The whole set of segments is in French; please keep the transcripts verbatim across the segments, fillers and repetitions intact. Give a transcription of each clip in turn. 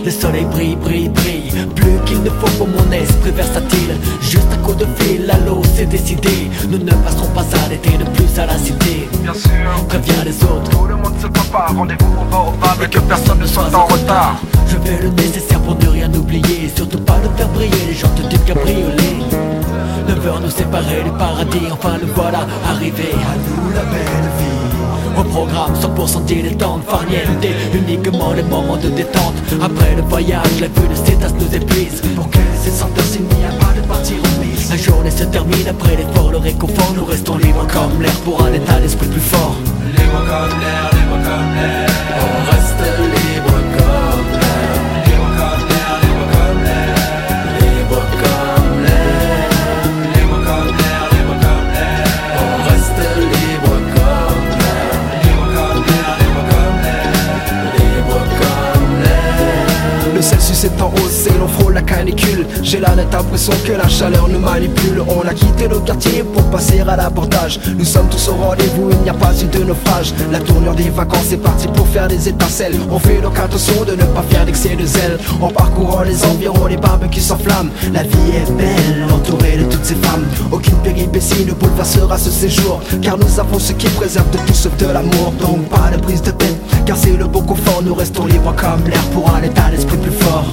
Le soleil brille, brille, brille, plus qu'il ne faut pour mon esprit versatile. Juste un coup de fil, à l'eau c'est décidé. Nous ne passerons pas à l'été de plus à la cité. Bien sûr, préviens les autres, tout le monde se prépare. Rendez-vous, on va au bar et que personne ne soit en retard. Je fais le nécessaire pour ne rien oublier, surtout pas de faire briller les jantes du cabriolet. Neuf heures nous séparer du paradis, enfin le voilà arrivé. À nous la belle vie. Au programme cent pour cent dilettante, farniente, uniquement les moments de détente. Après le voyage, la vue de ces tasses nous épuise. Pour que ces senteurs s'il n'y a pas de partie remise. La journée se termine, après l'effort, le réconfort. Nous restons libres comme l'air pour un état d'esprit plus fort. Libre comme l'air, libre comme l'air. On reste libre comme l'air. Libre comme l'air, libre comme l'air. Libre comme l'air. Libre comme l'air, libre comme l'air. On reste libre comme l'air. Libre comme l'air, libre comme l'air. Libre comme l'air. Le Celsius est en hausse et l'on frôle la canicule. J'ai la nette impression que la chaleur nous manipule. On a quitté le quartier pour passer à l'abordage. Nous sommes tous au rendez-vous, il n'y a pas eu de naufrage. La tournure des vacances est partie pour faire des étincelles. On fait donc attention de ne pas faire d'excès de zèle. En parcourant les environs, les barbecues s'enflamment. La vie est belle, entourée de toutes ces femmes. Aucune péripétie ne bouleversera ce séjour, car nous avons ce qui préserve de tout sauf de l'amour. Donc pas de prise de tête, car c'est le bon confort. Nous restons libres comme l'air pour un état d'esprit plus fort.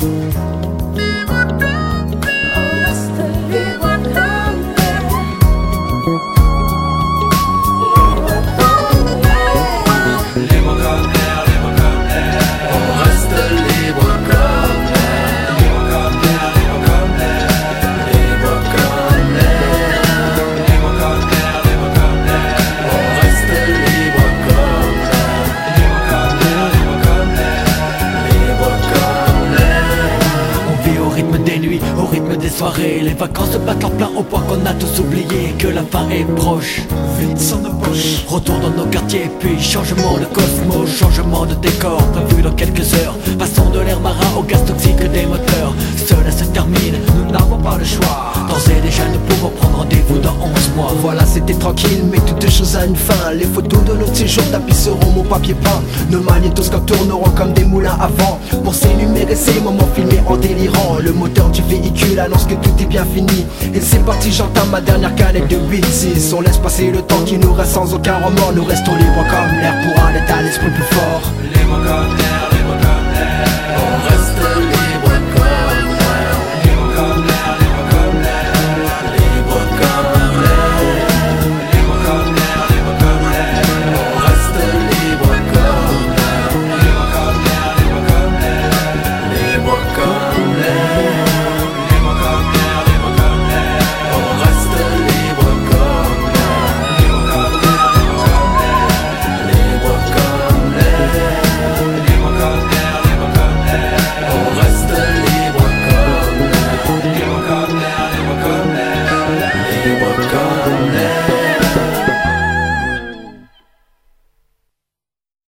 Au rythme des soirées, les vacances se battent en plein au point qu'on a tous oublié que la fin est proche. Vite sans nos poches, retour dans nos quartiers, puis changement de cosmos, changement de décor prévu dans quelques heures. Passons de l'air marin au gaz toxique des moteurs. Cela se termine, nous n'avons pas le choix. D'ores et déjà nous pouvons prendre rendez-vous dans onze mois. Voilà, c'était tranquille, mais toutes choses à une fin. Les photos de notre séjour tapisseront mon papier peint. Nos magnétoscopes tourneront comme des moulins à vent pour s'énumérer ces moments filmés en délirant. Le moteur du véhicule annonce que tout est bien fini. Et c'est parti, j'entame ma dernière canette de huit six. On laisse passer le temps qui nous reste sans aucun remords. Nous restons libres comme l'air pour un état d'esprit plus fort. Libre comme